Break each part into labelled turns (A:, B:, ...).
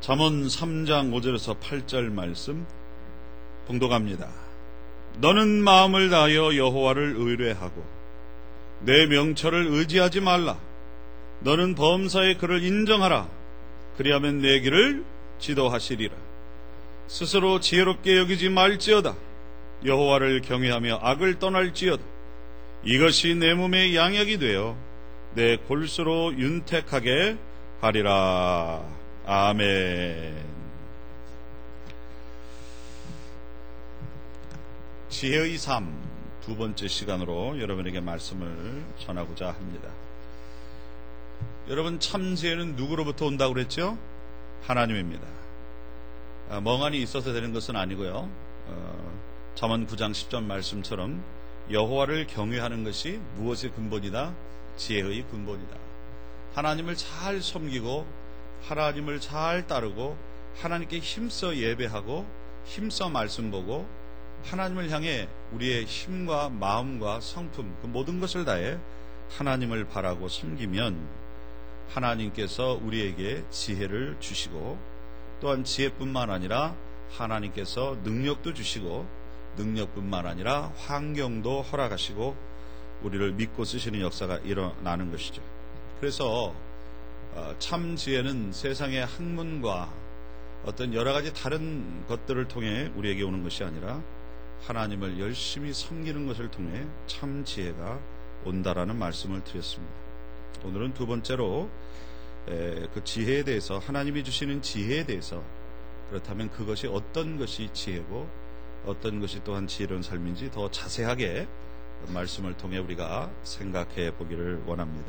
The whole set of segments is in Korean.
A: 잠언 3장 5절에서 8절 말씀 봉독합니다. 너는 마음을 다하여 여호와를 의뢰하고 내 명철을 의지하지 말라. 너는 범사의 그를 인정하라. 그리하면 내 길을 지도하시리라. 스스로 지혜롭게 여기지 말지어다. 여호와를 경외하며 악을 떠날지어다. 이것이 내 몸의 양약이 되어 내 골수로 윤택하게 하리라. 아멘. 지혜의 삶 두 번째 시간으로 여러분에게 말씀을 전하고자 합니다. 여러분, 참 지혜는 누구로부터 온다고 그랬죠? 하나님입니다. 멍하니 있어서 되는 것은 아니고요. 잠언 9장 10절 말씀처럼 여호와를 경외하는 것이 무엇의 근본이다? 지혜의 근본이다. 하나님을 잘 섬기고 하나님을 잘 따르고 하나님께 힘써 예배하고 힘써 말씀 보고 하나님을 향해 우리의 힘과 마음과 성품 그 모든 것을 다해 하나님을 바라고 섬기면 하나님께서 우리에게 지혜를 주시고 또한 지혜뿐만 아니라 하나님께서 능력도 주시고 능력뿐만 아니라 환경도 허락하시고 우리를 믿고 쓰시는 역사가 일어나는 것이죠. 그래서 참 지혜는 세상의 학문과 어떤 여러 가지 다른 것들을 통해 우리에게 오는 것이 아니라 하나님을 열심히 섬기는 것을 통해 참 지혜가 온다라는 말씀을 드렸습니다. 오늘은 두 번째로 그 지혜에 대해서, 하나님이 주시는 지혜에 대해서, 그렇다면 그것이 어떤 것이 지혜고 어떤 것이 또한 지혜로운 삶인지 더 자세하게 말씀을 통해 우리가 생각해 보기를 원합니다.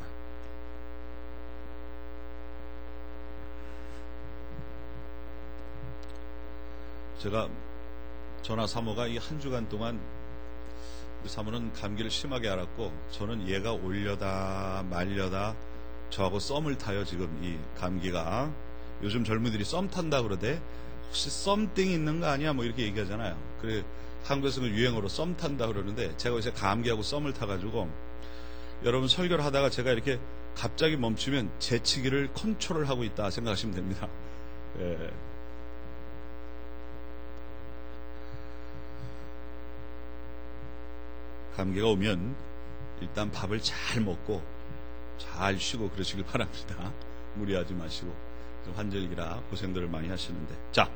A: 제가 전화 사모가 이 한 주간 동안 우리 사모는 감기를 심하게 앓았고 저는 얘가 올려다 말려다 저하고 썸을 타요. 지금 이 감기가, 요즘 젊은이들이 썸 탄다 그러대. 혹시 썸띵 있는 거 아니야? 뭐 이렇게 얘기하잖아요. 그래, 한국에서 는 유행어로 썸 탄다 그러는데 제가 요새 감기하고 썸을 타가지고 여러분 설교를 하다가 제가 이렇게 갑자기 멈추면 재치기를 컨트롤하고 있다 생각하시면 됩니다. 예. 감기가 오면 일단 밥을 잘 먹고 잘 쉬고 그러시길 바랍니다. 무리하지 마시고. 환절기라 고생들을 많이 하시는데. 자,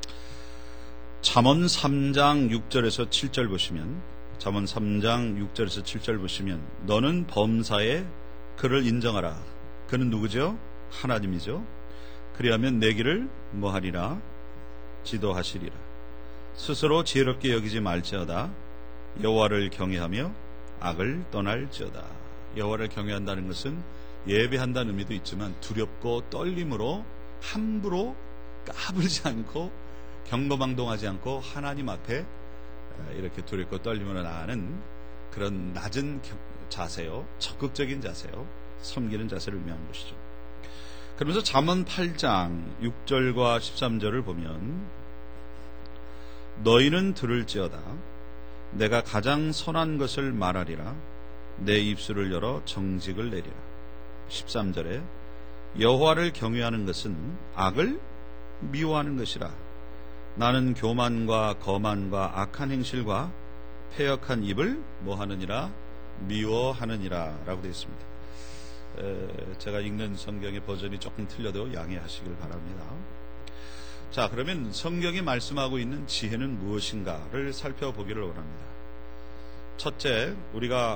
A: 잠언 3장 6절에서 7절 보시면, 잠언 3장 6절에서 7절 보시면 너는 범사에 그를 인정하라. 그는 누구죠? 하나님이죠. 그리하면 내 길을 뭐하리라? 지도하시리라. 스스로 지혜롭게 여기지 말지어다. 여호와를 경외하며 악을 떠날지어다. 여호와를 경외한다는 것은 예배한다는 의미도 있지만 두렵고 떨림으로 함부로 까불지 않고 경거망동하지 않고 하나님 앞에 이렇게 두렵고 떨림으로 나가는 그런 낮은 자세요, 적극적인 자세요, 섬기는 자세를 의미하는 것이죠. 그러면서 잠언 8장 6절과 13절을 보면 너희는 들을지어다. 내가 가장 선한 것을 말하리라. 내 입술을 열어 정직을 내리라. 13절에 여호와를 경외하는 것은 악을 미워하는 것이라. 나는 교만과 거만과 악한 행실과 패역한 입을 뭐하느니라? 미워하느니라 라고 되어 있습니다. 제가 읽는 성경의 버전이 조금 틀려도 양해하시길 바랍니다. 자, 그러면 성경이 말씀하고 있는 지혜는 무엇인가를 살펴보기를 원합니다. 첫째, 우리가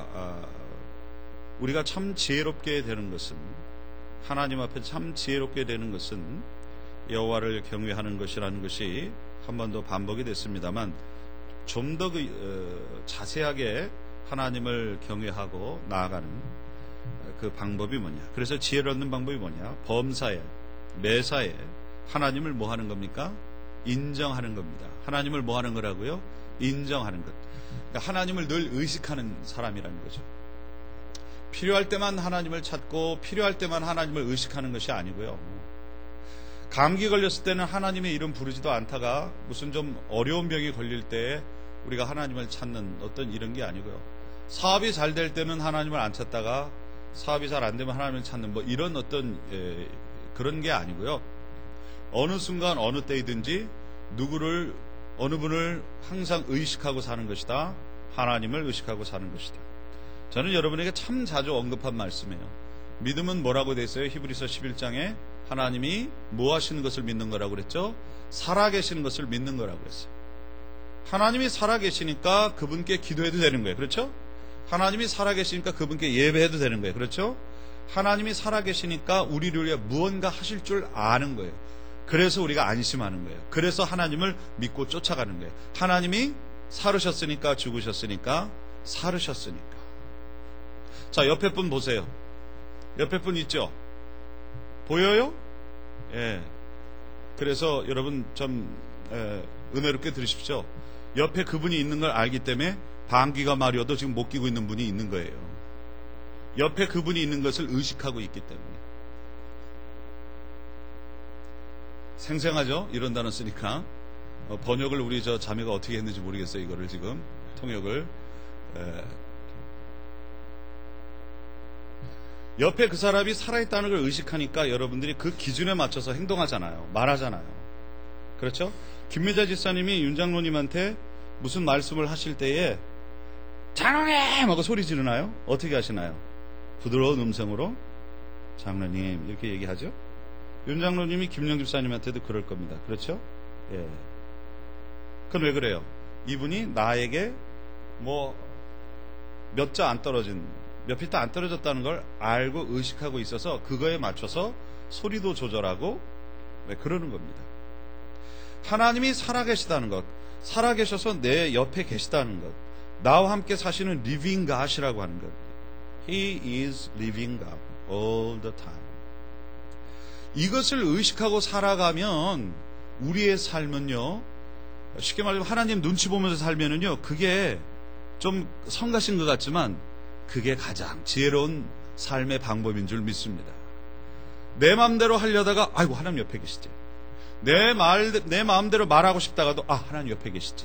A: 참 지혜롭게 되는 것은, 하나님 앞에 참 지혜롭게 되는 것은 여호와를 경외하는 것이라는 것이 한 번 더 반복이 됐습니다만 좀 더 자세하게 하나님을 경외하고 나아가는 그 방법이 뭐냐? 그래서 지혜를 얻는 방법이 뭐냐? 범사에, 매사에 하나님을 뭐 하는 겁니까? 인정하는 겁니다. 하나님을 뭐 하는 거라고요? 인정하는 것. 그러니까 하나님을 늘 의식하는 사람이라는 거죠. 필요할 때만 하나님을 찾고 필요할 때만 하나님을 의식하는 것이 아니고요. 감기 걸렸을 때는 하나님의 이름 부르지도 않다가 무슨 좀 어려운 병이 걸릴 때 우리가 하나님을 찾는 어떤 이런 게 아니고요. 사업이 잘 될 때는 하나님을 안 찾다가 사업이 잘 안 되면 하나님을 찾는 뭐 이런 어떤 그런 게 아니고요. 어느 순간 어느 때이든지 누구를 어느 분을 항상 의식하고 사는 것이다. 하나님을 의식하고 사는 것이다. 저는 여러분에게 참 자주 언급한 말씀이에요. 믿음은 뭐라고 돼 있어요? 히브리서 11장에 하나님이 뭐 하시는 것을 믿는 거라고 그랬죠? 살아계시는 것을 믿는 거라고 그랬어요. 하나님이 살아계시니까 그분께 기도해도 되는 거예요. 그렇죠? 하나님이 살아계시니까 그분께 예배해도 되는 거예요. 그렇죠? 하나님이 살아계시니까 우리를 위해 무언가 하실 줄 아는 거예요. 그래서 우리가 안심하는 거예요. 그래서 하나님을 믿고 쫓아가는 거예요. 하나님이 살으셨으니까, 죽으셨으니까, 살으셨으니까. 자, 옆에 분 보세요. 옆에 분 있죠? 보여요? 예. 그래서 여러분 좀 은혜롭게 들으십시오. 옆에 그분이 있는 걸 알기 때문에 방귀가 마려도 지금 못 끼고 있는 분이 있는 거예요. 옆에 그분이 있는 것을 의식하고 있기 때문에. 생생하죠? 이런 단어 쓰니까. 번역을 우리 저 자매가 어떻게 했는지 모르겠어요. 이거를 지금 통역을. 옆에 그 사람이 살아있다는 걸 의식하니까 여러분들이 그 기준에 맞춰서 행동하잖아요. 말하잖아요. 그렇죠? 김미자 지사님이 윤 장로님한테 무슨 말씀을 하실 때에 장로님! 하고 소리 지르나요? 어떻게 하시나요? 부드러운 음성으로 장로님 이렇게 얘기하죠. 윤 장로님이 김영 집사님한테도 그럴 겁니다. 그렇죠? 예. 그건 왜 그래요? 이분이 나에게 뭐 몇 자 안 떨어진, 몇 피트 안 떨어졌다는 걸 알고 의식하고 있어서 그거에 맞춰서 소리도 조절하고 그러는 겁니다. 하나님이 살아계시다는 것, 살아계셔서 내 옆에 계시다는 것, 나와 함께 사시는 living God이라고 하는 것. He is living God all the time. 이것을 의식하고 살아가면 우리의 삶은요, 쉽게 말하면 하나님 눈치 보면서 살면은요, 그게 좀 성가신 것 같지만 그게 가장 지혜로운 삶의 방법인 줄 믿습니다. 내 마음대로 하려다가 아이고 하나님 옆에 계시지. 내 마음대로 말하고 싶다가도 하나님 옆에 계시지.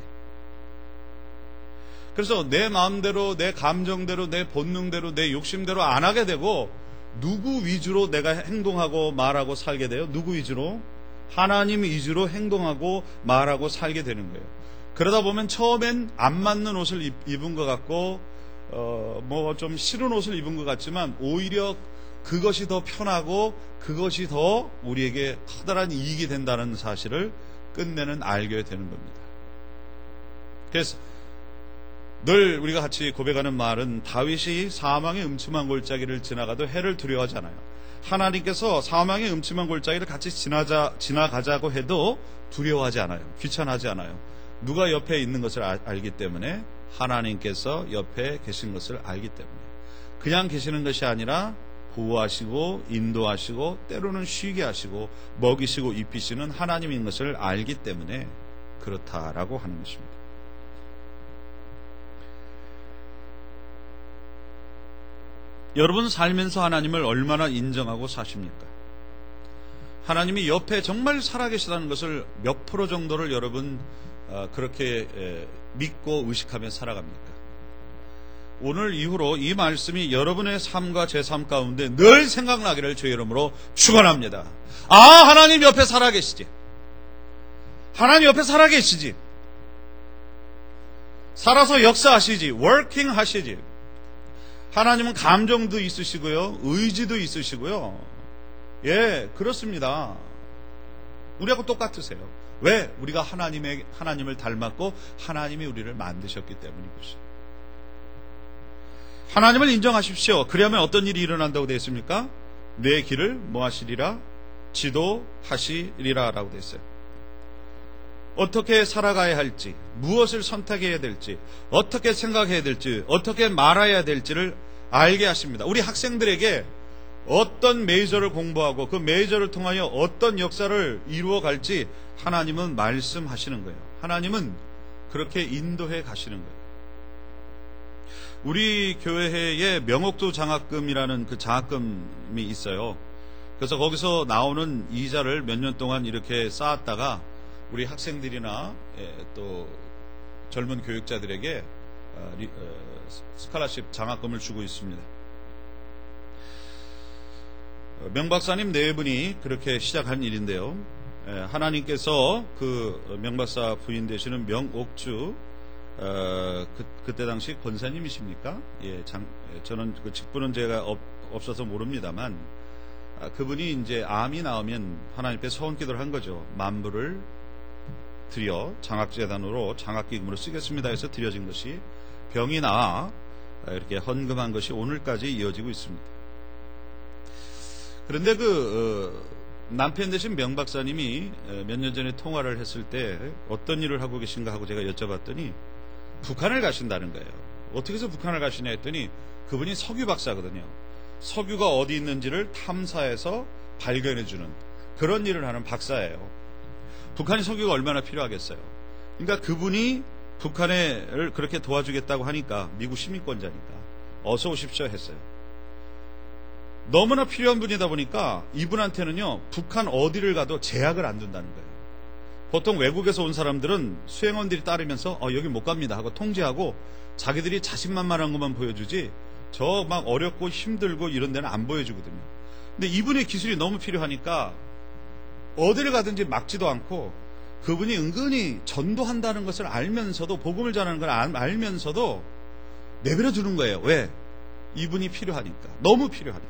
A: 그래서 내 마음대로, 내 감정대로, 내 본능대로, 내 욕심대로 안 하게 되고 누구 위주로 내가 행동하고 말하고 살게 돼요? 누구 위주로? 하나님 위주로 행동하고 말하고 살게 되는 거예요. 그러다 보면 처음엔 안 맞는 옷을 입은 것 같고 뭐 좀 싫은 옷을 입은 것 같지만 오히려 그것이 더 편하고 그것이 더 우리에게 커다란 이익이 된다는 사실을 끝내는 알게 되는 겁니다. 그래서 늘 우리가 같이 고백하는 말은 다윗이 사망의 음침한 골짜기를 지나가도 해를 두려워하지 않아요. 하나님께서 사망의 음침한 골짜기를 같이 지나가자고 해도 두려워하지 않아요. 귀찮아하지 않아요. 누가 옆에 있는 것을 알기 때문에, 하나님께서 옆에 계신 것을 알기 때문에. 그냥 계시는 것이 아니라 보호하시고 인도하시고 때로는 쉬게 하시고 먹이시고 입히시는 하나님인 것을 알기 때문에 그렇다라고 하는 것입니다. 여러분 살면서 하나님을 얼마나 인정하고 사십니까? 하나님이 옆에 정말 살아계시다는 것을 몇 프로 정도를 여러분 그렇게 믿고 의식하며 살아갑니까? 오늘 이후로 이 말씀이 여러분의 삶과 제 삶 가운데 늘 생각나기를 주의 이름으로 축원합니다. 하나님 옆에 살아계시지. 하나님 옆에 살아계시지. 살아서 역사하시지. 워킹 하시지. 하나님은 감정도 있으시고요, 의지도 있으시고요. 예, 그렇습니다. 우리하고 똑같으세요. 왜? 우리가 하나님을 닮았고 하나님이 우리를 만드셨기 때문인 것이죠. 하나님을 인정하십시오. 그러면 어떤 일이 일어난다고 되어 있습니까? 내 길을 뭐 하시리라? 지도하시리라 라고 되어 있어요. 어떻게 살아가야 할지, 무엇을 선택해야 될지, 어떻게 생각해야 될지, 어떻게 말해야 될지를 알게 하십니다. 우리 학생들에게 어떤 메이저를 공부하고 그 메이저를 통하여 어떤 역사를 이루어 갈지 하나님은 말씀하시는 거예요. 하나님은 그렇게 인도해 가시는 거예요. 우리 교회에 명옥도 장학금이라는 그 장학금이 있어요. 그래서 거기서 나오는 이자를 몇 년 동안 이렇게 쌓았다가 우리 학생들이나 또 젊은 교육자들에게 스칼라십 장학금을 주고 있습니다. 명 박사님 네 분이 그렇게 시작한 일인데요. 하나님께서 그 명박사 부인 되시는 명옥주 그때 당시 권사님이십니까? 저는 그 직분은 제가 없어서 모릅니다만 그분이 이제 암이 나오면 하나님께 서원기도를 한 거죠. 만불을 드려 장학재단으로 장학기금으로 쓰겠습니다 해서 드려진 것이 병이 나아 이렇게 헌금한 것이 오늘까지 이어지고 있습니다. 그런데 남편 되신 명박사님이 몇 년 전에 통화를 했을 때 어떤 일을 하고 계신가 하고 제가 여쭤봤더니 북한을 가신다는 거예요. 어떻게 해서 북한을 가시냐 했더니 그분이 석유 박사거든요. 석유가 어디 있는지를 탐사해서 발견해주는 그런 일을 하는 박사예요. 북한이 석유가 얼마나 필요하겠어요. 그러니까 그분이 북한을 그렇게 도와주겠다고 하니까 미국 시민권자니까 어서 오십시오 했어요. 너무나 필요한 분이다 보니까 이분한테는요 북한 어디를 가도 제약을 안 둔다는 거예요. 보통 외국에서 온 사람들은 수행원들이 따르면서 여기 못 갑니다 하고 통제하고 자기들이 자신만만한 것만 보여주지 저 막 어렵고 힘들고 이런 데는 안 보여주거든요. 근데 이분의 기술이 너무 필요하니까 어디를 가든지 막지도 않고 그분이 은근히 전도한다는 것을 알면서도 복음을 전하는 걸 알면서도 내버려 두는 거예요. 왜? 이분이 필요하니까. 너무 필요하니까.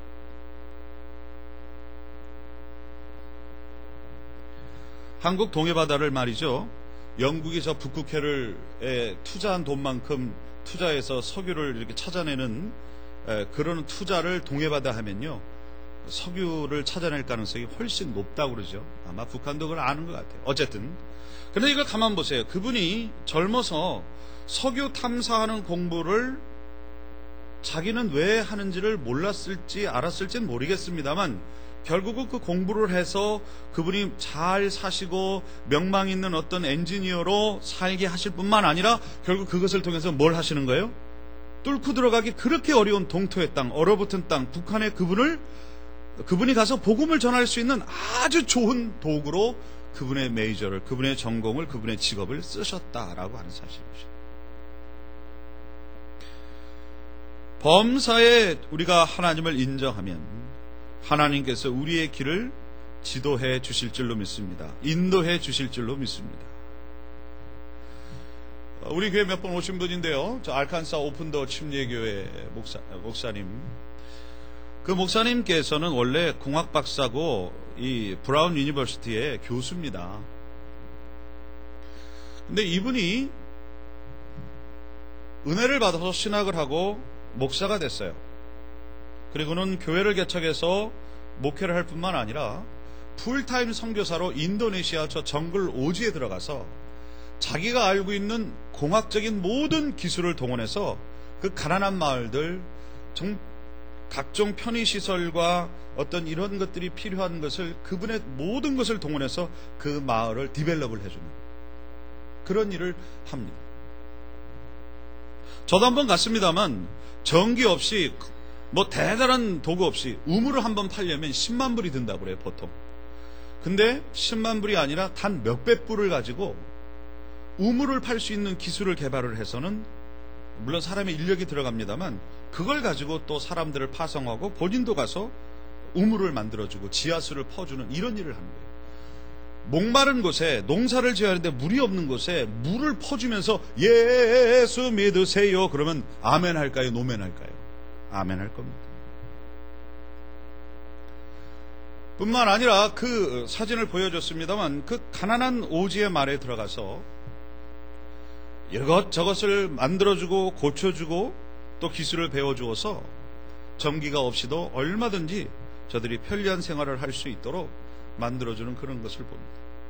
A: 한국 동해바다를 말이죠. 영국이 저 북극해를 투자한 돈만큼 투자해서 석유를 이렇게 찾아내는 그런 투자를 동해바다 하면요. 석유를 찾아낼 가능성이 훨씬 높다고 그러죠. 아마 북한도 그걸 아는 것 같아요. 어쨌든. 그런데 이걸 가만 보세요. 그분이 젊어서 석유 탐사하는 공부를 자기는 왜 하는지를 몰랐을지 알았을지는 모르겠습니다만 결국은 그 공부를 해서 그분이 잘 사시고 명망 있는 어떤 엔지니어로 살게 하실 뿐만 아니라 결국 그것을 통해서 뭘 하시는 거예요? 뚫고 들어가기 그렇게 어려운 동토의 땅, 얼어붙은 땅, 북한의 그분이 가서 복음을 전할 수 있는 아주 좋은 도구로 그분의 메이저를, 그분의 전공을, 그분의 직업을 쓰셨다라고 하는 사실입니다. 범사에 우리가 하나님을 인정하면 하나님께서 우리의 길을 지도해 주실 줄로 믿습니다. 인도해 주실 줄로 믿습니다. 우리 교회 몇 번 오신 분인데요. 저 알칸사 오픈더 침례교회 목사님. 그 목사님께서는 원래 공학 박사고 이 브라운 유니버시티의 교수입니다. 근데 이분이 은혜를 받아서 신학을 하고 목사가 됐어요. 그리고는 교회를 개척해서 목회를 할 뿐만 아니라 풀타임 선교사로 인도네시아 저 정글 오지에 들어가서 자기가 알고 있는 공학적인 모든 기술을 동원해서 그 가난한 마을들 각종 편의시설과 어떤 이런 것들이 필요한 것을 그분의 모든 것을 동원해서 그 마을을 디벨롭을 해주는 그런 일을 합니다. 저도 한번 갔습니다만 전기 없이 뭐 대단한 도구 없이 우물을 한번 팔려면 10만 불이 든다고 그래요 보통. 근데 10만 불이 아니라 단 몇백 불을 가지고 우물을 팔 수 있는 기술을 개발을 해서는 물론 사람의 인력이 들어갑니다만 그걸 가지고 또 사람들을 파송하고 본인도 가서 우물을 만들어주고 지하수를 퍼주는 이런 일을 하는 거예요. 목마른 곳에 농사를 지어야 하는데 물이 없는 곳에 물을 퍼주면서 예수 믿으세요 그러면 아멘 할까요? 노멘 할까요? 아멘 할 겁니다. 뿐만 아니라 그 사진을 보여줬습니다만 그 가난한 오지의 말에 들어가서 이것저것을 만들어주고 고쳐주고 또 기술을 배워주어서 전기가 없이도 얼마든지 저들이 편리한 생활을 할 수 있도록 만들어주는 그런 것을 봅니다.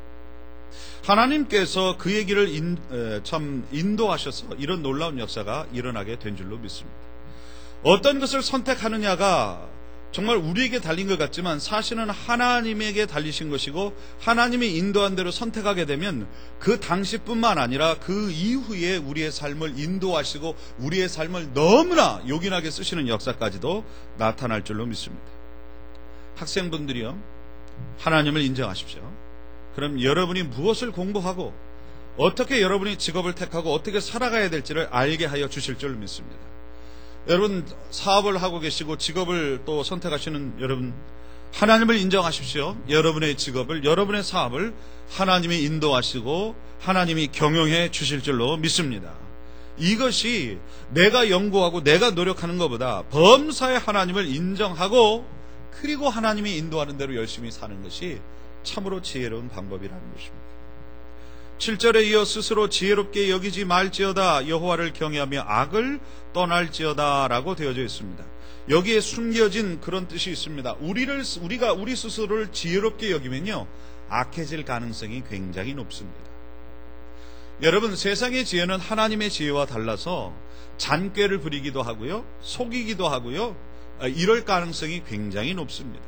A: 하나님께서 그의 길을 참 인도하셔서 이런 놀라운 역사가 일어나게 된 줄로 믿습니다. 어떤 것을 선택하느냐가 정말 우리에게 달린 것 같지만 사실은 하나님에게 달리신 것이고 하나님이 인도한 대로 선택하게 되면 그 당시뿐만 아니라 그 이후에 우리의 삶을 인도하시고 우리의 삶을 너무나 요긴하게 쓰시는 역사까지도 나타날 줄로 믿습니다. 학생분들이요, 하나님을 인정하십시오. 그럼 여러분이 무엇을 공부하고 어떻게 여러분이 직업을 택하고 어떻게 살아가야 될지를 알게 하여 주실 줄 믿습니다. 여러분 사업을 하고 계시고 직업을 또 선택하시는 여러분 하나님을 인정하십시오. 여러분의 직업을, 여러분의 사업을 하나님이 인도하시고 하나님이 경영해 주실 줄로 믿습니다. 이것이 내가 연구하고 내가 노력하는 것보다 범사의 하나님을 인정하고 그리고 하나님이 인도하는 대로 열심히 사는 것이 참으로 지혜로운 방법이라는 것입니다. 7절에 이어 스스로 지혜롭게 여기지 말지어다 여호와를 경외하며 악을 떠날지어다 라고 되어져 있습니다. 여기에 숨겨진 그런 뜻이 있습니다. 우리가 우리 스스로를 지혜롭게 여기면요, 악해질 가능성이 굉장히 높습니다. 여러분, 세상의 지혜는 하나님의 지혜와 달라서 잔꾀를 부리기도 하고요, 속이기도 하고요, 이럴 가능성이 굉장히 높습니다.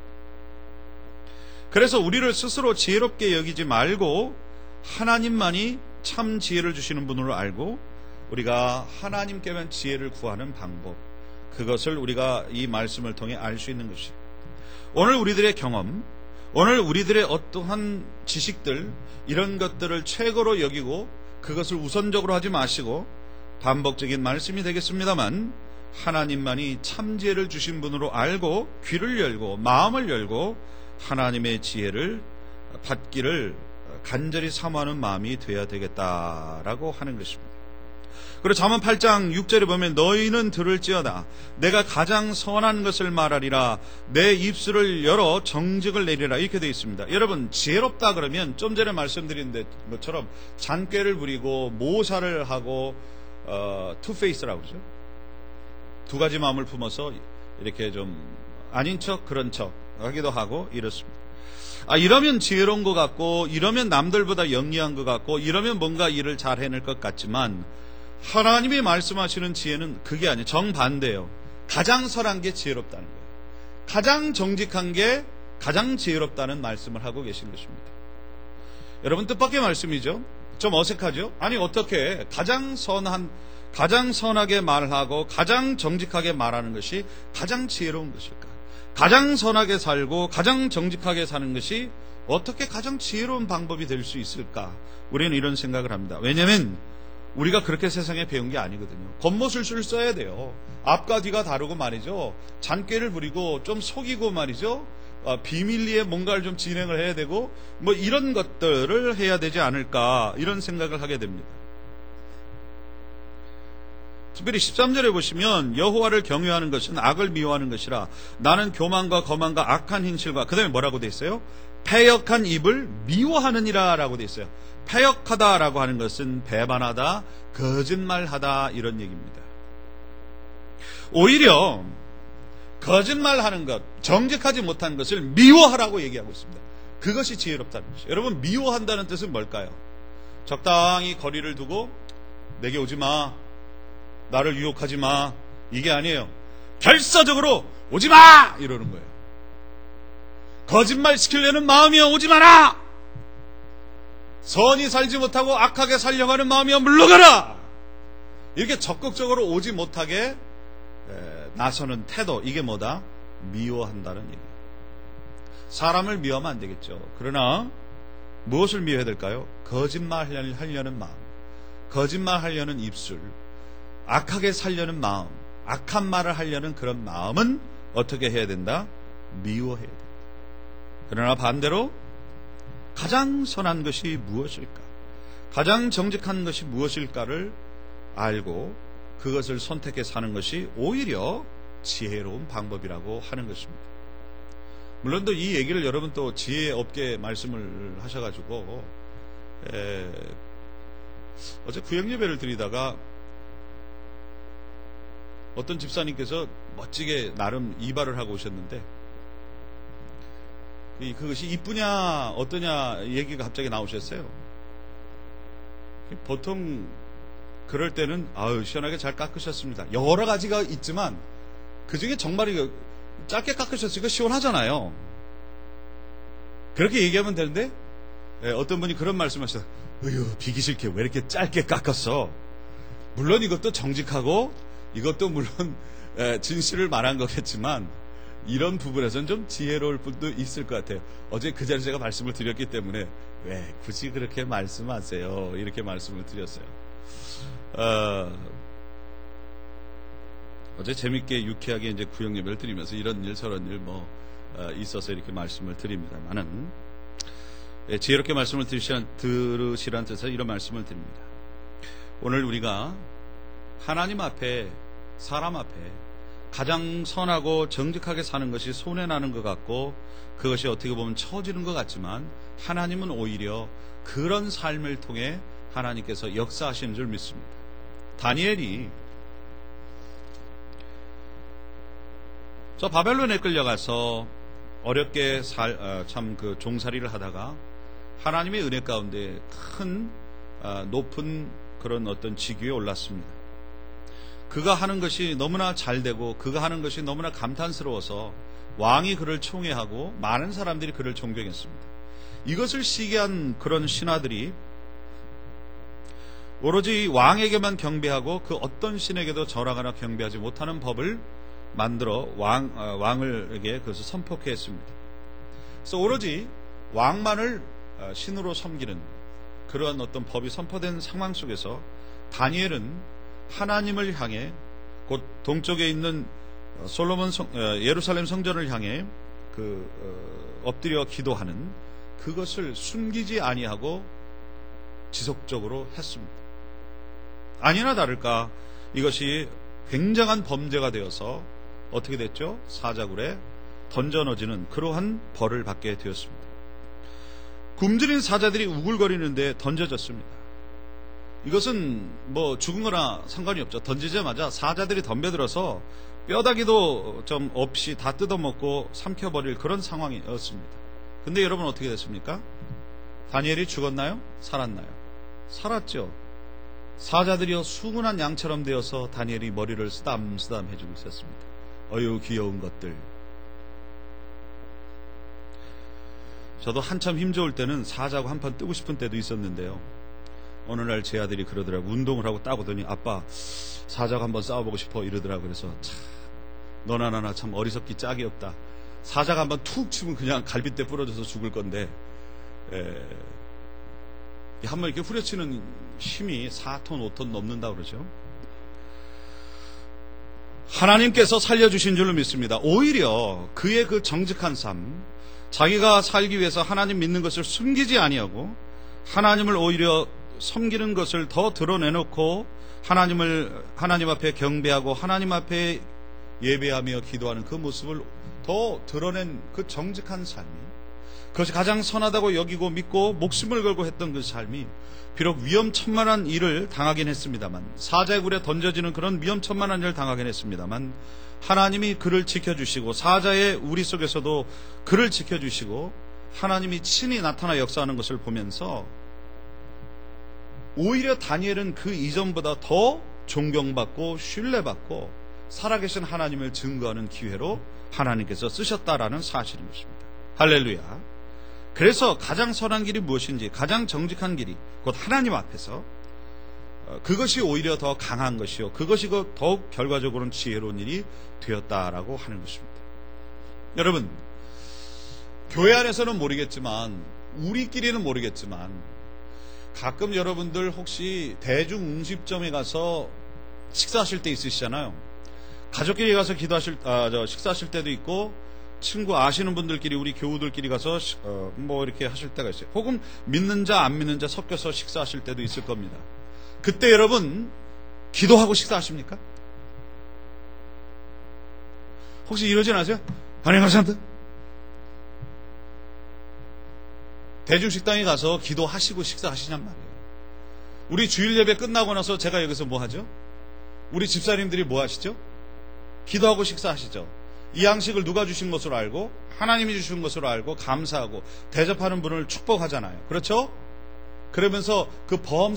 A: 그래서 우리를 스스로 지혜롭게 여기지 말고 하나님만이 참 지혜를 주시는 분으로 알고 우리가 하나님께만 지혜를 구하는 방법, 그것을 우리가 이 말씀을 통해 알 수 있는 것이, 오늘 우리들의 경험, 오늘 우리들의 어떠한 지식들, 이런 것들을 최고로 여기고 그것을 우선적으로 하지 마시고 반복적인 말씀이 되겠습니다만 하나님만이 참 지혜를 주신 분으로 알고 귀를 열고 마음을 열고 하나님의 지혜를 받기를 간절히 사모하는 마음이 되어야 되겠다라고 하는 것입니다. 그리고 잠언 8장 6절에 보면 너희는 들을지어다 내가 가장 선한 것을 말하리라 내 입술을 열어 정직을 내리라 이렇게 되어 있습니다. 여러분, 지혜롭다 그러면 좀 전에 말씀드린 것처럼 잔꾀를 부리고 모사를 하고 투페이스라고 그러죠. 두 가지 마음을 품어서 이렇게 좀 아닌 척 그런 척 하기도 하고 이렇습니다. 이러면 지혜로운 것 같고 이러면 남들보다 영리한 것 같고 이러면 뭔가 일을 잘 해낼 것 같지만 하나님이 말씀하시는 지혜는 그게 아니에요. 정반대예요. 가장 선한 게 지혜롭다는 거예요. 가장 정직한 게 가장 지혜롭다는 말씀을 하고 계신 것입니다. 여러분, 뜻밖의 말씀이죠. 좀 어색하죠? 아니, 어떻게 가장 선하게 말하고 가장 정직하게 말하는 것이 가장 지혜로운 것일까? 가장 선하게 살고 가장 정직하게 사는 것이 어떻게 가장 지혜로운 방법이 될 수 있을까? 우리는 이런 생각을 합니다. 왜냐하면 우리가 그렇게 세상에 배운 게 아니거든요. 겉모술수를 써야 돼요. 앞과 뒤가 다르고 말이죠. 잔꾀를 부리고 좀 속이고 말이죠. 비밀리에 뭔가를 좀 진행을 해야 되고 뭐 이런 것들을 해야 되지 않을까, 이런 생각을 하게 됩니다. 특별히 13절에 보시면 여호와를 경외하는 것은 악을 미워하는 것이라 나는 교만과 거만과 악한 행실과, 그 다음에 뭐라고 돼 있어요? 패역한 입을 미워하느니라 라고 돼 있어요. 패역하다라고 하는 것은 배반하다, 거짓말하다, 이런 얘기입니다. 오히려 거짓말하는 것, 정직하지 못한 것을 미워하라고 얘기하고 있습니다. 그것이 지혜롭다는 것이죠. 여러분, 미워한다는 뜻은 뭘까요? 적당히 거리를 두고 내게 오지 마, 나를 유혹하지 마, 이게 아니에요. 결사적으로 오지 마! 이러는 거예요. 거짓말 시키려는 마음이여 오지 마라! 선이 살지 못하고 악하게 살려고 하는 마음이여 물러가라! 이렇게 적극적으로 오지 못하게 나서는 태도, 이게 뭐다? 미워한다는 얘기예요. 사람을 미워하면 안 되겠죠. 그러나 무엇을 미워해야 될까요? 거짓말 하려는 마음, 거짓말 하려는 입술, 악하게 살려는 마음, 악한 말을 하려는 그런 마음은 어떻게 해야 된다? 미워해야 된다. 그러나 반대로 가장 선한 것이 무엇일까? 가장 정직한 것이 무엇일까를 알고 그것을 선택해 사는 것이 오히려 지혜로운 방법이라고 하는 것입니다. 물론 또 이 얘기를 여러분 또 지혜 없게 말씀을 하셔가지고 어제 구역 예배를 드리다가 어떤 집사님께서 멋지게 나름 이발을 하고 오셨는데 그것이 이쁘냐 어떠냐 얘기가 갑자기 나오셨어요. 보통 그럴 때는 시원하게 잘 깎으셨습니다. 여러 가지가 있지만 그 중에 정말 짧게 깎으셨으니까 시원하잖아요. 그렇게 얘기하면 되는데 어떤 분이 그런 말씀하셨어요. 비기 싫게 왜 이렇게 짧게 깎았어? 물론 이것도 정직하고 이것도 물론 진실을 말한 거겠지만 이런 부분에서는 좀 지혜로울 분도 있을 것 같아요. 어제 그 자리에 제가 말씀을 드렸기 때문에 왜 굳이 그렇게 말씀하세요? 이렇게 말씀을 드렸어요. 어제 재밌게 유쾌하게 이제 구역 예배를 드리면서 이런 일 저런 일 있어서 이렇게 말씀을 드립니다만은, 지혜롭게 말씀을 들으시라는 뜻에서 이런 말씀을 드립니다. 오늘 우리가 하나님 앞에, 사람 앞에 가장 선하고 정직하게 사는 것이 손해나는 것 같고, 그것이 어떻게 보면 처지는 것 같지만, 하나님은 오히려 그런 삶을 통해 하나님께서 역사하시는 줄 믿습니다. 다니엘이 저 바벨론에 끌려가서 어렵게 참 그 종살이를 하다가 하나님의 은혜 가운데 큰 높은 그런 어떤 직위에 올랐습니다. 그가 하는 것이 너무나 잘되고 그가 하는 것이 너무나 감탄스러워서 왕이 그를 총애하고 많은 사람들이 그를 존경했습니다. 이것을 시기한 그런 신하들이 오로지 왕에게만 경배하고 그 어떤 신에게도 절하거나 경배하지 못하는 법을 만들어 왕을에게 그것을 선포케 했습니다. 그래서 오로지 왕만을 신으로 섬기는 그러한 어떤 법이 선포된 상황 속에서 다니엘은 하나님을 향해 곧 동쪽에 있는 예루살렘 성전을 향해 엎드려 기도하는 그것을 숨기지 아니하고 지속적으로 했습니다. 아니나 다를까 이것이 굉장한 범죄가 되어서 어떻게 됐죠? 사자굴에 던져 넣어지는 그러한 벌을 받게 되었습니다. 굶주린 사자들이 우글거리는데 던져졌습니다. 이것은 뭐 죽은 거나 상관이 없죠. 던지자마자 사자들이 덤벼들어서 뼈다귀도 좀 없이 다 뜯어먹고 삼켜버릴 그런 상황이었습니다. 근데 여러분 어떻게 됐습니까? 다니엘이 죽었나요? 살았나요? 살았죠. 사자들이여 수군한 양처럼 되어서 다니엘이 머리를 쓰담쓰담 해주고 있었습니다. 어유 귀여운 것들. 저도 한참 힘 좋을 때는 사자고 한판 뜨고 싶은 때도 있었는데요. 어느 날 제 아들이 그러더라고. 운동을 하고 따보더니 아빠 사자고 한번 싸워보고 싶어 이러더라고. 그래서 참 너나 나나 참 어리석기 짝이 없다. 사자가 한번 툭 치면 그냥 갈빗대 부러져서 죽을 건데 한번 이렇게 후려치는 힘이 4톤 5톤 넘는다 그러죠. 하나님께서 살려주신 줄로 믿습니다. 오히려 그의 그 정직한 삶, 자기가 살기 위해서 하나님 믿는 것을 숨기지 아니하고 하나님을 오히려 섬기는 것을 더 드러내놓고 하나님 앞에 경배하고 하나님 앞에 예배하며 기도하는 그 모습을 더 드러낸 그 정직한 삶이, 그것이 가장 선하다고 여기고 믿고 목숨을 걸고 했던 그 삶이 비록 위험천만한 일을 당하긴 했습니다만, 사자의 굴에 던져지는 그런 위험천만한 일을 당하긴 했습니다만 하나님이 그를 지켜주시고 사자의 우리 속에서도 그를 지켜주시고 하나님이 친히 나타나 역사하는 것을 보면서 오히려 다니엘은 그 이전보다 더 존경받고 신뢰받고 살아계신 하나님을 증거하는 기회로 하나님께서 쓰셨다라는 사실인 것입니다. 할렐루야. 그래서 가장 선한 길이 무엇인지, 가장 정직한 길이 곧 하나님 앞에서 그것이 오히려 더 강한 것이요, 그것이 더욱 결과적으로는 지혜로운 일이 되었다라고 하는 것입니다. 여러분, 교회 안에서는 모르겠지만, 우리끼리는 모르겠지만, 가끔 여러분들 혹시 대중음식점에 가서 식사하실 때 있으시잖아요. 가족끼리 가서 식사하실 때도 있고, 친구 아시는 분들끼리, 우리 교우들끼리 가서 뭐 이렇게 하실 때가 있어요. 혹은 믿는 자 안 믿는 자 섞여서 식사하실 때도 있을 겁니다. 그때 여러분 기도하고 식사하십니까? 혹시 이러진 않으세요? 하나님 감사합니다. 대중식당에 가서 기도하시고 식사하시냔 말이에요. 우리 주일 예배 끝나고 나서 제가 여기서 뭐 하죠? 우리 집사님들이 뭐 하시죠? 기도하고 식사하시죠. 이 양식을 누가 주신 것으로 알고 하나님이 주신 것으로 알고 감사하고 대접하는 분을 축복하잖아요. 그렇죠? 그러면서 그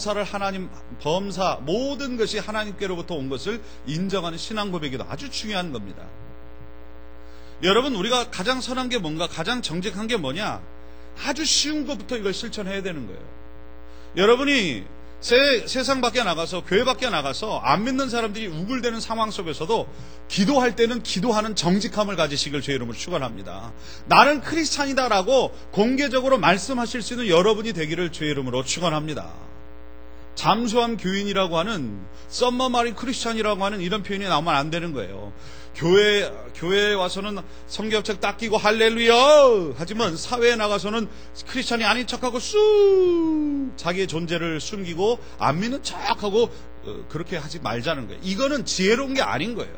A: 범사 모든 것이 하나님께로부터 온 것을 인정하는 신앙 고백이도 아주 중요한 겁니다. 여러분, 우리가 가장 선한 게 뭔가, 가장 정직한 게 뭐냐? 아주 쉬운 것부터 이걸 실천해야 되는 거예요. 여러분이 세상 밖에 나가서, 교회 밖에 나가서 안 믿는 사람들이 우글대는 상황 속에서도 기도할 때는 기도하는 정직함을 가지시길 주의 이름으로 축원합니다. 나는 크리스찬이다라고 공개적으로 말씀하실 수 있는 여러분이 되기를 주의 이름으로 축원합니다. 잠수함 교인이라고 하는 썸머마린 크리스찬이라고 하는 이런 표현이 나오면 안 되는 거예요. 교회에 와서는 성경책 딱 끼고 할렐루야 하지만 사회에 나가서는 크리스찬이 아닌 척하고 쑥 자기의 존재를 숨기고 안 믿는 척하고 그렇게 하지 말자는 거예요. 이거는 지혜로운 게 아닌 거예요.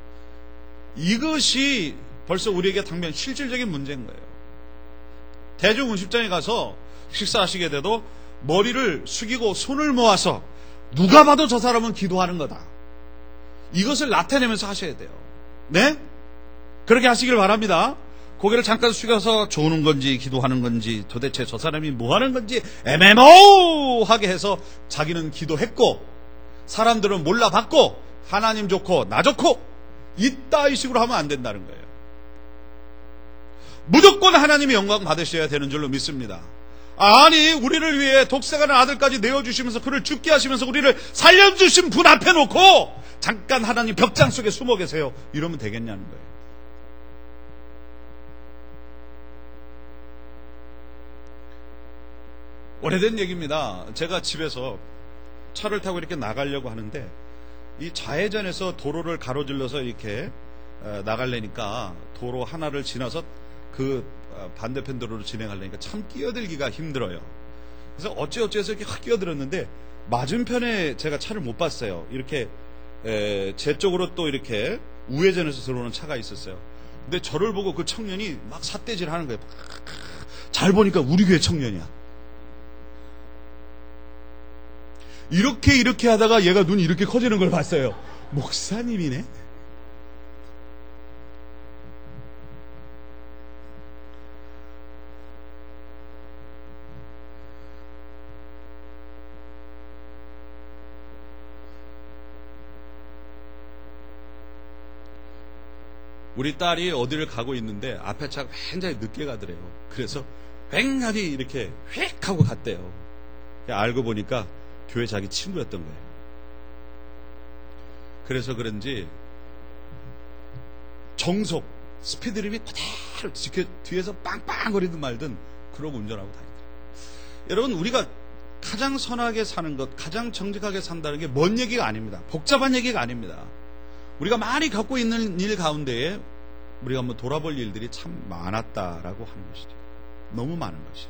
A: 이것이 벌써 우리에게 당면 실질적인 문제인 거예요. 대중 음식장에 가서 식사하시게 돼도 머리를 숙이고 손을 모아서 누가 봐도 저 사람은 기도하는 거다. 이것을 나타내면서 하셔야 돼요. 네? 그렇게 하시길 바랍니다. 고개를 잠깐 숙여서 조는 건지 기도하는 건지 도대체 저 사람이 뭐 하는 건지 애매모호하게 해서 자기는 기도했고 사람들은 몰라봤고 하나님 좋고 나 좋고 이따위 식으로 하면 안 된다는 거예요. 무조건 하나님의 영광 받으셔야 되는 줄로 믿습니다. 아니 우리를 위해 독생하는 아들까지 내어주시면서 그를 죽게 하시면서 우리를 살려주신 분 앞에 놓고 잠깐 하나님 벽장 속에 숨어 계세요. 이러면 되겠냐는 거예요. 오래된 얘기입니다. 제가 집에서 차를 타고 이렇게 나가려고 하는데 이 좌회전에서 도로를 가로질러서 이렇게 나가려니까 도로 하나를 지나서 그 반대편 도로로 진행하려니까 참 끼어들기가 힘들어요. 그래서 어찌어찌해서 이렇게 확 끼어들었는데 맞은편에 제가 차를 못 봤어요. 이렇게 제 쪽으로 또 이렇게 우회전해서 들어오는 차가 있었어요. 근데 저를 보고 그 청년이 막 삿대질 하는 거예요. 잘 보니까 우리 교회 청년이야. 이렇게 하다가 얘가 눈이 이렇게 커지는 걸 봤어요. 목사님이네? 우리 딸이 어디를 가고 있는데 앞에 차가 굉장히 늦게 가더래요. 그래서 휑하니 이렇게 휙 하고 갔대요. 알고 보니까 교회 자기 친구였던 거예요. 그래서 그런지 정속 스피드리밋 그대로 뒤에서 빵빵거리든 말든 그러고 운전하고 다니더라고요. 여러분 우리가 가장 선하게 사는 것, 가장 정직하게 산다는 게 먼 얘기가 아닙니다. 복잡한 얘기가 아닙니다. 우리가 많이 겪고 있는 일 가운데에 우리가 한번 돌아볼 일들이 참 많았다라고 하는 것이죠. 너무 많은 것이.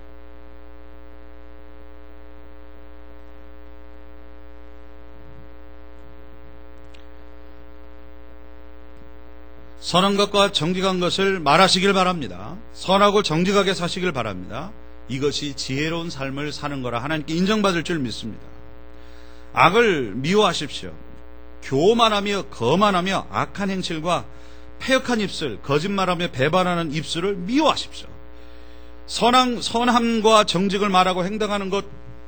A: 선한 것과 정직한 것을 말하시길 바랍니다. 선하고 정직하게 사시길 바랍니다. 이것이 지혜로운 삶을 사는 거라 하나님께 인정받을 줄 믿습니다. 악을 미워하십시오. 교만하며 거만하며 악한 행실과 패역한 입술, 거짓말하며 배반하는 입술을 미워하십시오. 선함과 정직을 말하고 행동하는 것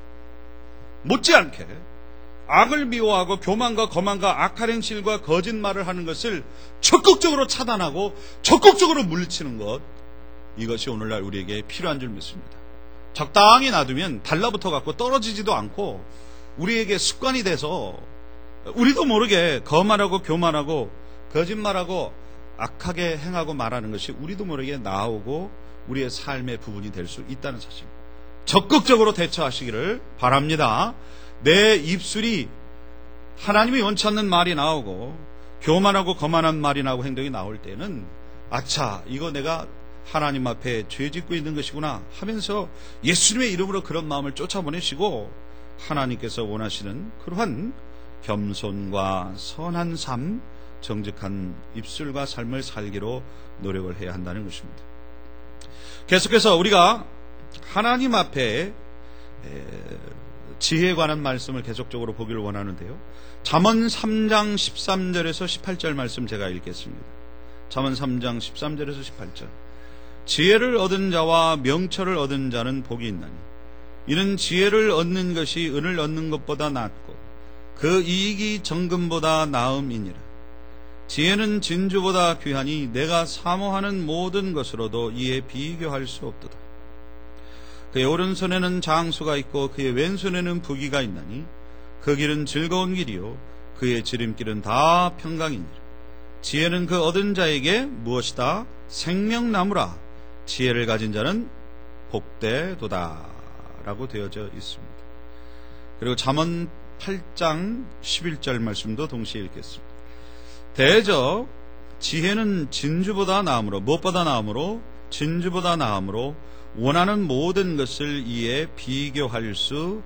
A: 못지않게 악을 미워하고 교만과 거만과 악한 행실과 거짓말을 하는 것을 적극적으로 차단하고 적극적으로 물리치는 것, 이것이 오늘날 우리에게 필요한 줄 믿습니다. 적당히 놔두면 달라붙어 갖고 떨어지지도 않고 우리에게 습관이 돼서 우리도 모르게 거만하고 교만하고 거짓말하고 악하게 행하고 말하는 것이 우리도 모르게 나오고 우리의 삶의 부분이 될 수 있다는 사실, 적극적으로 대처하시기를 바랍니다. 내 입술이 하나님이 원치 않는 말이 나오고 교만하고 거만한 말이 나오고 행동이 나올 때는 아차, 이거 내가 하나님 앞에 죄 짓고 있는 것이구나 하면서 예수님의 이름으로 그런 마음을 쫓아보내시고 하나님께서 원하시는 그러한 겸손과 선한 삶, 정직한 입술과 삶을 살기로 노력을 해야 한다는 것입니다. 계속해서 우리가 하나님 앞에 지혜에 관한 말씀을 계속적으로 보기를 원하는데요. 잠언 3장 13절에서 18절 말씀 제가 읽겠습니다. 잠언 3장 13절에서 18절. 지혜를 얻은 자와 명철을 얻은 자는 복이 있나니 이는 지혜를 얻는 것이 은을 얻는 것보다 낫고 그 이익이 정금보다 나음이니라. 지혜는 진주보다 귀하니 내가 사모하는 모든 것으로도 이에 비교할 수 없도다. 그의 오른손에는 장수가 있고 그의 왼손에는 부귀가 있나니 그 길은 즐거운 길이요 그의 지름길은 다 평강이니라. 지혜는 그 얻은 자에게 무엇이다? 생명나무라. 지혜를 가진 자는 복되도다 라고 되어져 있습니다. 그리고 잠언 8장 11절 말씀도 동시에 읽겠습니다. 대저 지혜는 진주보다 나음으로, 무엇보다 나음으로, 진주보다 나음으로 원하는 모든 것을 이에 비교할 수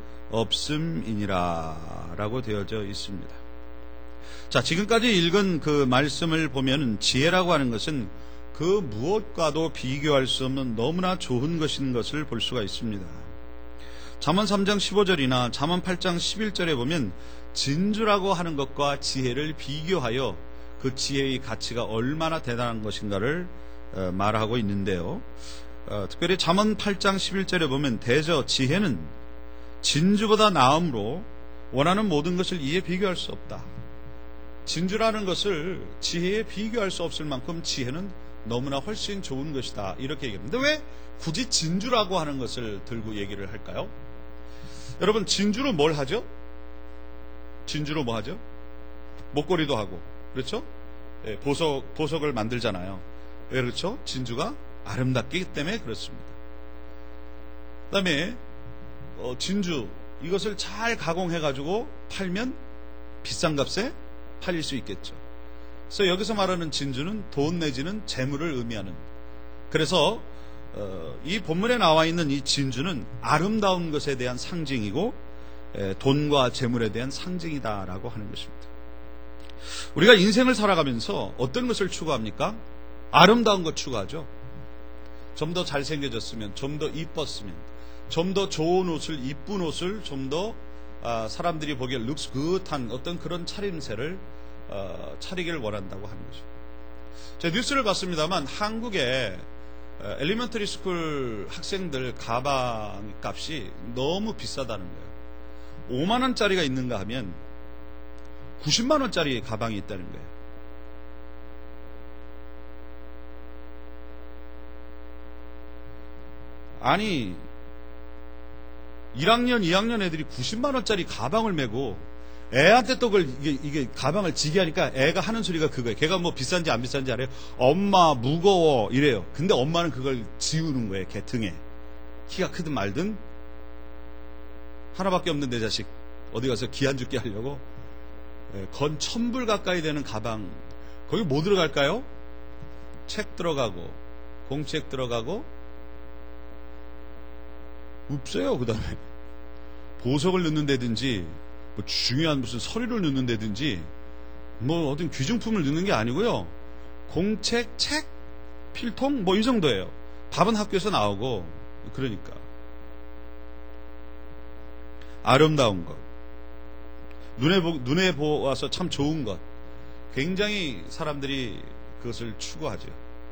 A: 없음이니라 라고 되어져 있습니다. 자, 지금까지 읽은 그 말씀을 보면 지혜라고 하는 것은 그 무엇과도 비교할 수 없는 너무나 좋은 것인 것을 볼 수가 있습니다. 잠언 3장 15절이나 잠언 8장 11절에 보면 진주라고 하는 것과 지혜를 비교하여 그 지혜의 가치가 얼마나 대단한 것인가를 말하고 있는데요. 특별히 잠언 8장 11절에 보면 대저 지혜는 진주보다 나음으로 원하는 모든 것을 이에 비교할 수 없다. 진주라는 것을 지혜에 비교할 수 없을 만큼 지혜는 너무나 훨씬 좋은 것이다, 이렇게 얘기합니다. 왜 굳이 진주라고 하는 것을 들고 얘기를 할까요? 여러분, 진주로 뭘 하죠? 진주로 뭐 하죠? 목걸이도 하고, 그렇죠? 보석을 만들잖아요. 왜 그렇죠? 진주가 아름답기 때문에 그렇습니다. 그 다음에 진주, 이것을 잘 가공해가지고 팔면 비싼 값에 팔릴 수 있겠죠. 그래서 여기서 말하는 진주는 돈 내지는 재물을 의미하는, 그래서 이 본문에 나와 있는 이 진주는 아름다운 것에 대한 상징이고 돈과 재물에 대한 상징이다라고 하는 것입니다. 우리가 인생을 살아가면서 어떤 것을 추구합니까? 아름다운 것 추구하죠. 좀 더 잘생겨졌으면, 좀 더 이뻤으면, 좀 더 좋은 옷을, 이쁜 옷을 좀 더 사람들이 보기에 looks good한 어떤 그런 차림새를 차리기를 원한다고 하는 거죠. 제가 뉴스를 봤습니다만 한국의 엘리먼터리 스쿨 학생들 가방 값이 너무 비싸다는 거예요. 5만 원짜리가 있는가 하면 90만 원짜리 가방이 있다는 거예요. 아니, 1학년, 2학년 애들이 90만 원짜리 가방을 메고 애한테 또 그걸 이게 가방을 지게 하니까 애가 하는 소리가 그거예요. 걔가 뭐 비싼지 안 비싼지 알아요? 엄마 무거워 이래요. 근데 엄마는 그걸 지우는 거예요. 걔 등에. 키가 크든 말든 하나밖에 없는 내 자식 어디 가서 기 안 죽게 하려고 건 1000불 가까이 되는 가방, 거기 뭐 들어갈까요? 책 들어가고 공책 들어가고 없어요. 그 다음에 보석을 넣는다든지 뭐 중요한 무슨 서류를 넣는다든지 뭐 어떤 귀중품을 넣는 게 아니고요. 공책, 책, 필통 뭐 이 정도예요. 밥은 학교에서 나오고. 그러니까 아름다운 것, 눈에 보아서 참 좋은 것, 굉장히 사람들이 그것을 추구하죠.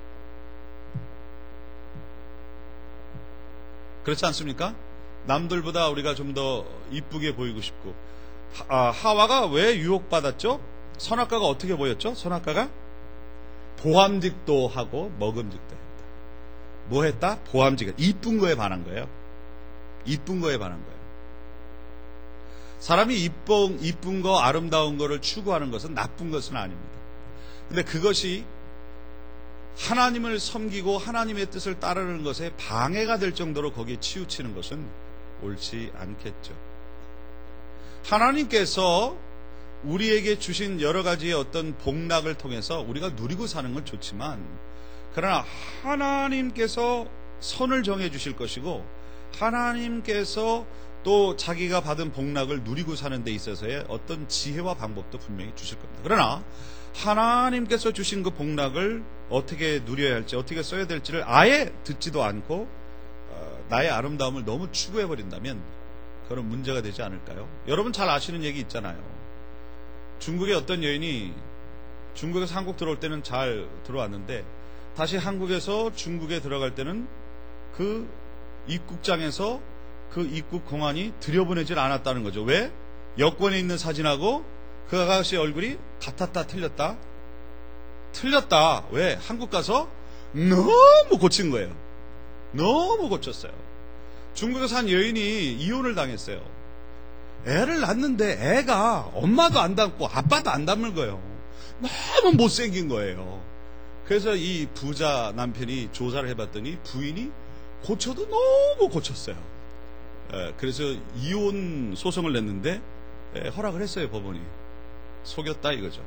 A: 그렇지 않습니까? 남들보다 우리가 좀 더 이쁘게 보이고 싶고. 하와가 왜 유혹받았죠? 선악과가 어떻게 보였죠? 선악과가 보암직도 하고 먹음직도 했다. 뭐 했다? 보암직. 이쁜 거에 반한 거예요. 이쁜 거에 반한 거예요. 사람이 이쁜 거, 아름다운 거를 추구하는 것은 나쁜 것은 아닙니다. 근데 그것이 하나님을 섬기고 하나님의 뜻을 따르는 것에 방해가 될 정도로 거기에 치우치는 것은 옳지 않겠죠. 하나님께서 우리에게 주신 여러 가지의 어떤 복락을 통해서 우리가 누리고 사는 건 좋지만, 그러나 하나님께서 선을 정해 주실 것이고 하나님께서 또 자기가 받은 복락을 누리고 사는 데 있어서의 어떤 지혜와 방법도 분명히 주실 겁니다. 그러나 하나님께서 주신 그 복락을 어떻게 누려야 할지, 어떻게 써야 될지를 아예 듣지도 않고 나의 아름다움을 너무 추구해버린다면 그런 문제가 되지 않을까요? 여러분 잘 아시는 얘기 있잖아요. 중국의 어떤 여인이 중국에서 한국 들어올 때는 잘 들어왔는데 다시 한국에서 중국에 들어갈 때는 그 입국장에서 그 입국 공안이 들여보내질 않았다는 거죠. 왜? 여권에 있는 사진하고 그 아가씨 얼굴이 같았다 틀렸다? 틀렸다. 왜? 한국 가서 너무 고친 거예요. 너무 고쳤어요. 중국에서 한 여인이 이혼을 당했어요. 애를 낳는데 애가 엄마도 안 닮고 아빠도 안 닮은 거예요. 너무 못생긴 거예요. 그래서 이 부자 남편이 조사를 해봤더니 부인이 고쳐도 너무 고쳤어요. 그래서 이혼 소송을 냈는데 허락을 했어요. 법원이. 속였다 이거죠.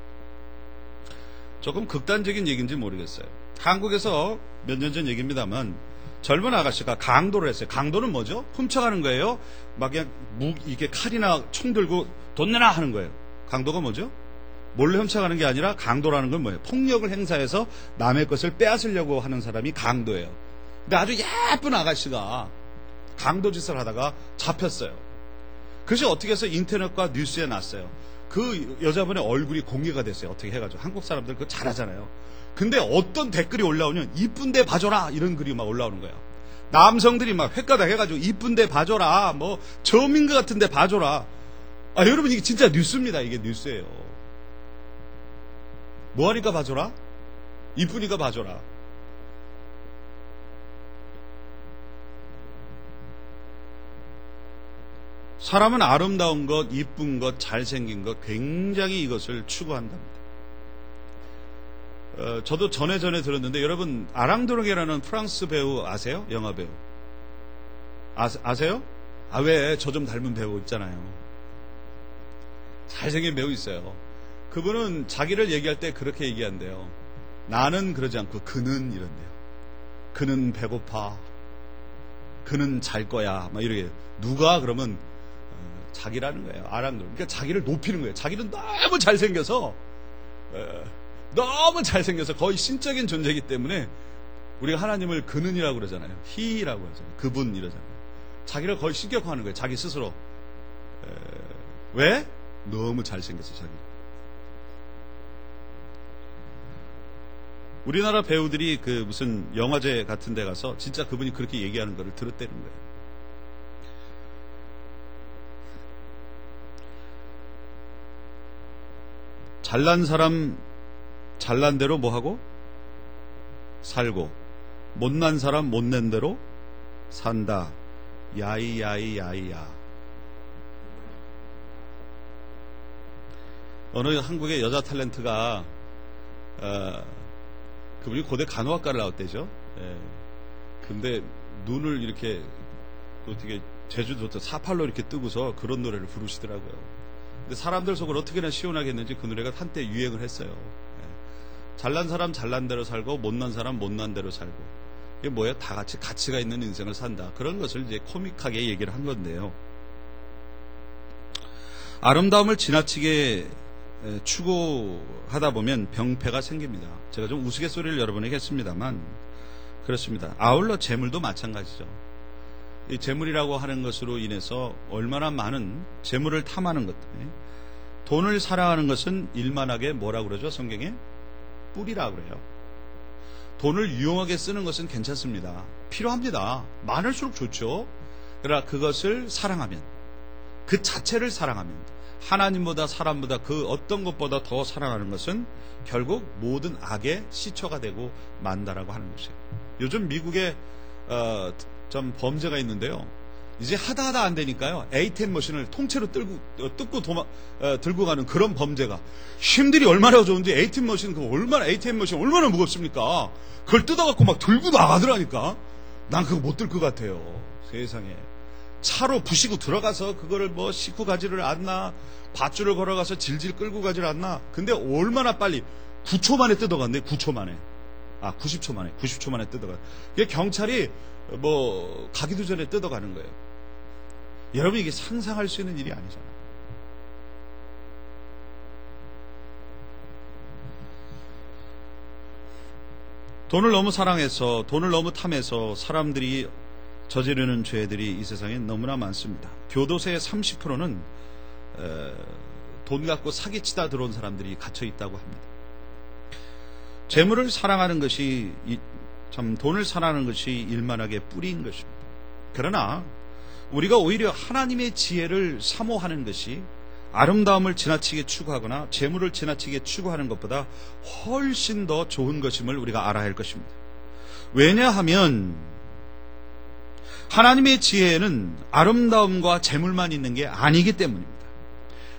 A: 조금 극단적인 얘기인지 모르겠어요. 한국에서 몇 년 전 얘기입니다만 젊은 아가씨가 강도를 했어요. 강도는 뭐죠? 훔쳐가는 거예요. 막 그냥 이게 칼이나 총 들고 돈 내놔 하는 거예요. 강도가 뭐죠? 몰래 훔쳐가는 게 아니라 강도라는 건 뭐예요? 폭력을 행사해서 남의 것을 빼앗으려고 하는 사람이 강도예요. 근데 아주 예쁜 아가씨가 강도 짓을 하다가 잡혔어요. 그래서 어떻게 해서 인터넷과 뉴스에 났어요. 그 여자분의 얼굴이 공개가 됐어요. 어떻게 해가지고. 한국 사람들 그거 잘하잖아요. 근데 어떤 댓글이 올라오면 이쁜데 봐줘라 이런 글이 막 올라오는 거예요. 남성들이 막 횟가닥 해가지고 이쁜데 봐줘라, 뭐 저민가 같은데 봐줘라. 여러분 이게 진짜 뉴스입니다. 이게 뉴스예요. 뭐하니까 봐줘라? 이쁘니까 봐줘라. 사람은 아름다운 것, 이쁜 것, 잘생긴 것 굉장히 이것을 추구한답니다. 저도 전에 들었는데 여러분 아랑드롱이라는 프랑스 배우 아세요? 영화 배우 아세요? 왜 저 좀 닮은 배우 있잖아요. 잘생긴 배우 있어요. 그분은 자기를 얘기할 때 그렇게 얘기한대요. 나는 그러지 않고 그는 이런대요. 그는 배고파. 그는 잘 거야. 막 이렇게. 누가 그러면 자기라는 거예요. 아랑드롱. 그러니까 자기를 높이는 거예요. 자기는 너무 잘생겨서 거의 신적인 존재이기 때문에 우리가 하나님을 그는이라고 그러잖아요. he라고 하잖아요. 그분 이러잖아요. 자기를 거의 신격화하는 거예요. 자기 스스로. 왜? 너무 잘생겨서 자기. 우리나라 배우들이 그 무슨 영화제 같은 데 가서 진짜 그분이 그렇게 얘기하는 거를 들었다는 거예요. 잘난 사람 잘난 대로 뭐하고? 살고, 못난 사람 못난 대로 산다. 야이야이야이야. 어느 한국의 여자 탤런트가 그분이 고대 간호학과를 나왔대죠. 근데 눈을 이렇게 어떻게 제주도부터 사팔로 이렇게 뜨고서 그런 노래를 부르시더라고요. 근데 사람들 속을 어떻게나 시원하게 했는지 그 노래가 한때 유행을 했어요. 잘난 사람 잘난 대로 살고 못난 사람 못난 대로 살고. 이게 뭐예요? 다 같이 가치가 있는 인생을 산다. 그런 것을 이제 코믹하게 얘기를 한 건데요. 아름다움을 지나치게 추구하다 보면 병폐가 생깁니다. 제가 좀 우스갯소리를 여러분에게 했습니다만 그렇습니다. 아울러 재물도 마찬가지죠. 이 재물이라고 하는 것으로 인해서 얼마나 많은 재물을 탐하는 것 때문에 돈을 사랑하는 것은 일만하게 뭐라고 그러죠? 성경에 뿔이라고 그래요. 돈을 유용하게 쓰는 것은 괜찮습니다. 필요합니다. 많을수록 좋죠. 그러나 그것을 사랑하면, 그 자체를 사랑하면, 하나님보다 사람보다 그 어떤 것보다 더 사랑하는 것은 결국 모든 악의 시초가 되고 만다라고 하는 것이에요. 요즘 미국에 좀 범죄가 있는데요. 이제 하다 안 되니까요. ATM 머신을 통째로 들고 가는 그런 범죄가. 힘들이 얼마나 좋은지 ATM 머신 얼마나 무겁습니까? 그걸 뜯어갖고 막 들고 나가더라니까. 난 그거 못 들 것 같아요. 세상에. 차로 부시고 들어가서 그거를 뭐 싣고 가지를 않나, 밧줄을 걸어가서 질질 끌고 가지를 않나. 근데 얼마나 빨리 9초 만에 뜯어갔네. 90초 만에 뜯어가. 이게 경찰이 뭐 가기도 전에 뜯어가는 거예요. 여러분 이게 상상할 수 있는 일이 아니잖아요. 돈을 너무 사랑해서, 돈을 너무 탐해서 사람들이 저지르는 죄들이 이 세상에 너무나 많습니다. 교도세의 30%는 돈 갖고 사기치다 들어온 사람들이 갇혀 있다고 합니다. 재물을 사랑하는 것이, 참 돈을 사랑하는 것이 일만하게 뿌리인 것입니다. 그러나 우리가 오히려 하나님의 지혜를 사모하는 것이 아름다움을 지나치게 추구하거나 재물을 지나치게 추구하는 것보다 훨씬 더 좋은 것임을 우리가 알아야 할 것입니다. 왜냐하면 하나님의 지혜에는 아름다움과 재물만 있는 게 아니기 때문입니다.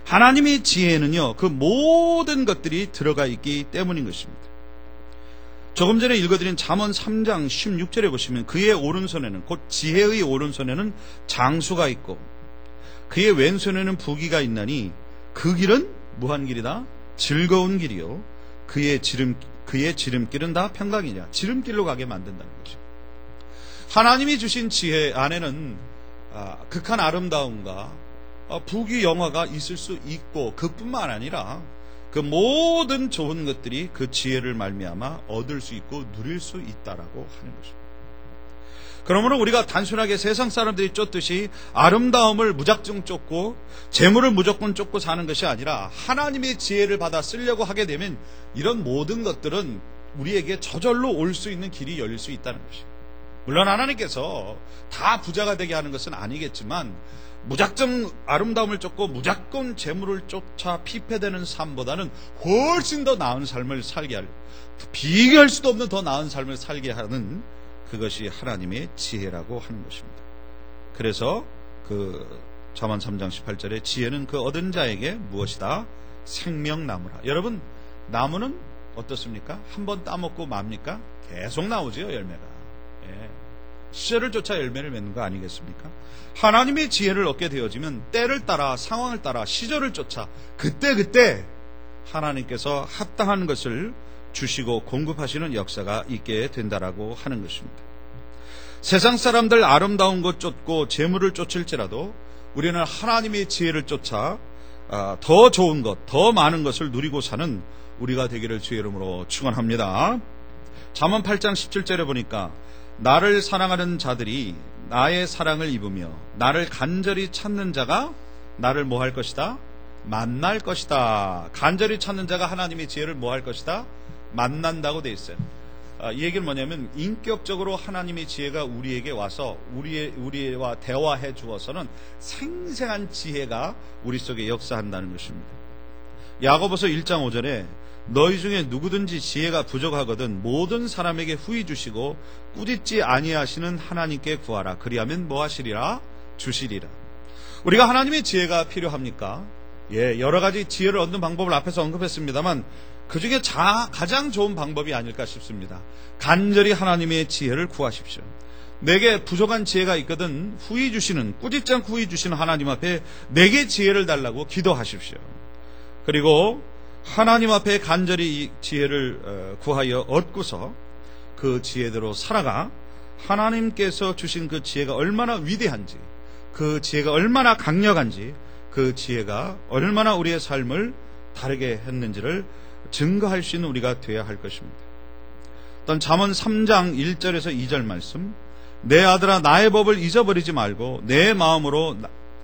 A: 하나님의 지혜에는요, 그 모든 것들이 들어가 있기 때문인 것입니다. 조금 전에 읽어드린 잠언 3장 16절에 보시면 그의 오른손에는, 곧 지혜의 오른손에는 장수가 있고 그의 왼손에는 부귀가 있나니 그 길은 무한 길이다, 즐거운 길이요 그의 지름길은 다 평강이냐. 지름길로 가게 만든다는 거죠. 하나님이 주신 지혜 안에는 극한 아름다움과 부귀 영화가 있을 수 있고, 그뿐만 아니라 그 모든 좋은 것들이 그 지혜를 말미암아 얻을 수 있고 누릴 수 있다라고 하는 것입니다. 그러므로 우리가 단순하게 세상 사람들이 쫓듯이 아름다움을 무작정 쫓고 재물을 무조건 쫓고 사는 것이 아니라 하나님의 지혜를 받아 쓰려고 하게 되면 이런 모든 것들은 우리에게 저절로 올 수 있는 길이 열릴 수 있다는 것입니다. 물론 하나님께서 다 부자가 되게 하는 것은 아니겠지만 무작정 아름다움을 쫓고 무작정 재물을 쫓아 피폐되는 삶보다는 훨씬 더 나은 삶을 살게 할, 비교할 수도 없는 더 나은 삶을 살게 하는 그것이 하나님의 지혜라고 하는 것입니다. 그래서 그 잠언 3장 18절에 지혜는 그 얻은 자에게 무엇이다? 생명나무라. 여러분, 나무는 어떻습니까? 한번 따먹고 맙니까? 계속 나오죠, 열매가. 시절을 쫓아 열매를 맺는 거 아니겠습니까? 하나님의 지혜를 얻게 되어지면 때를 따라, 상황을 따라, 시절을 쫓아 그때 하나님께서 합당한 것을 주시고 공급하시는 역사가 있게 된다라고 하는 것입니다. 세상 사람들 아름다운 것 쫓고 재물을 쫓을지라도 우리는 하나님의 지혜를 쫓아 더 좋은 것, 더 많은 것을 누리고 사는 우리가 되기를 주의 이름으로 축원합니다. 잠언 8장 17절에 보니까 나를 사랑하는 자들이 나의 사랑을 입으며 나를 간절히 찾는 자가 나를 뭐 할 것이다? 만날 것이다. 간절히 찾는 자가 하나님의 지혜를 뭐 할 것이다? 만난다고 돼 있어요. 이 얘기는 뭐냐면 인격적으로 하나님의 지혜가 우리에게 와서 우리와 대화해 주어서는 생생한 지혜가 우리 속에 역사한다는 것입니다. 야고보서 1장 5절에 너희 중에 누구든지 지혜가 부족하거든 모든 사람에게 후히 주시고 꾸짖지 아니하시는 하나님께 구하라. 그리하면 뭐 하시리라? 주시리라. 우리가 하나님의 지혜가 필요합니까? 여러 가지 지혜를 얻는 방법을 앞에서 언급했습니다만 그 중에 가장 좋은 방법이 아닐까 싶습니다. 간절히 하나님의 지혜를 구하십시오. 내게 부족한 지혜가 있거든 후히 주시는, 꾸짖지 않고 후히 주시는 하나님 앞에 내게 지혜를 달라고 기도하십시오. 그리고 하나님 앞에 간절히 지혜를 구하여 얻고서 그 지혜대로 살아가 하나님께서 주신 그 지혜가 얼마나 위대한지, 그 지혜가 얼마나 강력한지, 그 지혜가 얼마나 우리의 삶을 다르게 했는지를 증거할 수 있는 우리가 되어야 할 것입니다. 또한 잠언 3장 1절에서 2절 말씀, 내 아들아 나의 법을 잊어버리지 말고 내 마음으로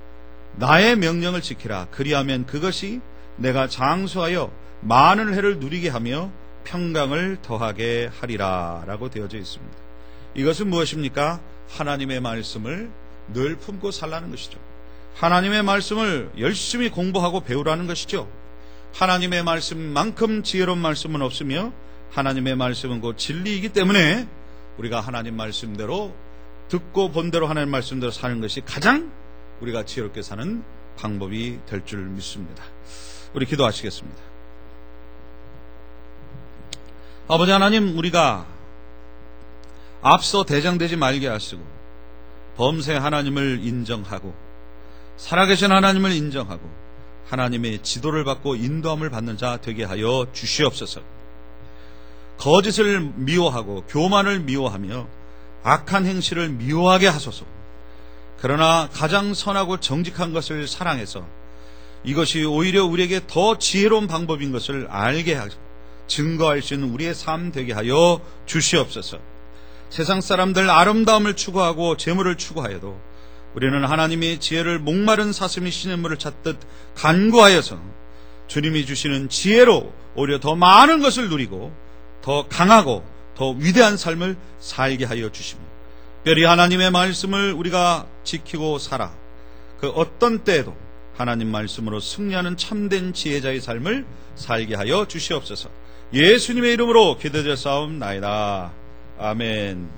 A: 나의 명령을 지키라. 그리하면 그것이 내가 장수하여 많은 해를 누리게 하며 평강을 더하게 하리라 라고 되어져 있습니다. 이것은 무엇입니까? 하나님의 말씀을 늘 품고 살라는 것이죠. 하나님의 말씀을 열심히 공부하고 배우라는 것이죠. 하나님의 말씀만큼 지혜로운 말씀은 없으며 하나님의 말씀은 곧 진리이기 때문에 우리가 하나님 말씀대로 듣고 본대로 하나님 말씀대로 사는 것이 가장 우리가 지혜롭게 사는 방법이 될 줄 믿습니다. 우리 기도하시겠습니다. 아버지 하나님, 우리가 앞서 대장되지 말게 하시고 범세 하나님을 인정하고 살아계신 하나님을 인정하고 하나님의 지도를 받고 인도함을 받는 자 되게 하여 주시옵소서. 거짓을 미워하고 교만을 미워하며 악한 행실을 미워하게 하소서. 그러나 가장 선하고 정직한 것을 사랑해서 이것이 오히려 우리에게 더 지혜로운 방법인 것을 알게 하고 증거할 수 있는 우리의 삶 되게 하여 주시옵소서. 세상 사람들 아름다움을 추구하고 재물을 추구하여도 우리는 하나님의 지혜를 목마른 사슴이 시냇물을 찾듯 간구하여서 주님이 주시는 지혜로 오히려 더 많은 것을 누리고 더 강하고 더 위대한 삶을 살게 하여 주시며, 특별히 하나님의 말씀을 우리가 지키고 살아 그 어떤 때에도 하나님 말씀으로 승리하는 참된 지혜자의 삶을 살게 하여 주시옵소서. 예수님의 이름으로 기도드렸사옵나이다. 아멘.